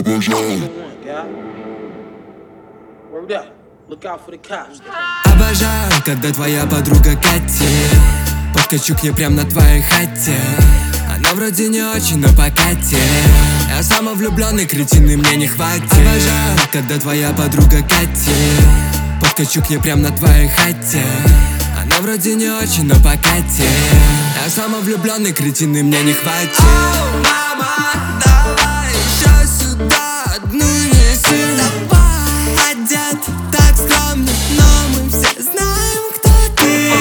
Обожаю, когда твоя подруга Катя. Подкачу к ней прям на твоей хате. Она вроде не очень, но покатит. Я самовлюбленный кретин, и мне не хватит. Обожаю, когда твоя подруга Катя. Подкачу к ней прям на твоей хате. Она вроде не очень, но покатит. Я самовлюбленный кретин, и мне не хватит. Оу, мама, давай еще сюда одну неси. Давай, одет так скромно, но мы все знаем, кто ты.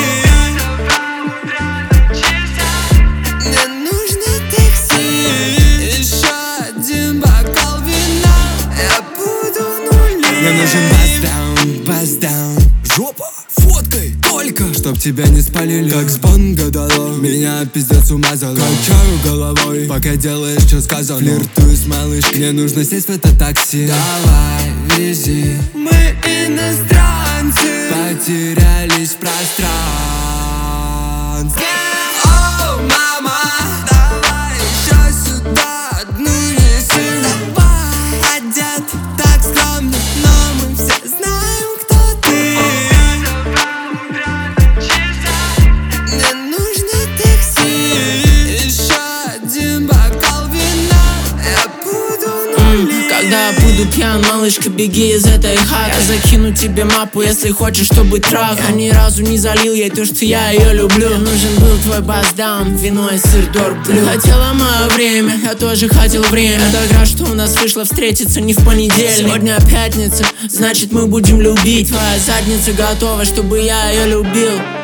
Мне нужно такси. Еще один бокал вина, я буду в нуле. Мне нужен баздаун, жопа, фоткай только, чтоб тебя не спалили. Как с банга дало, меня пиздец умазало. Качаю головой, пока делаешь, что сказано. Флиртую с малышкой, мне нужно сесть в это такси. Давай, вези, мы иностранцы, потерялись в пространстве. Оу, мама, давай еще сюда одну неси. Давай, одет так скромно, но мы все знаем, кто ты. Мне нужно такси. Еще один бокал вина, я буду в нуле. Когда буду пьян, малышка, беги из этой хаты. Я закину тебе мапу, если хочешь, чтобы трахал. Я ни разу не залил ей то, что я ее люблю. Мне нужен был твой баздаун, вино и сыр дорблю. Хотела мое время, я тоже хотел время. Я так рад, что у нас вышло встретиться не в понедельник. Сегодня пятница, значит мы будем любить. Твоя задница готова, чтобы я ее любил.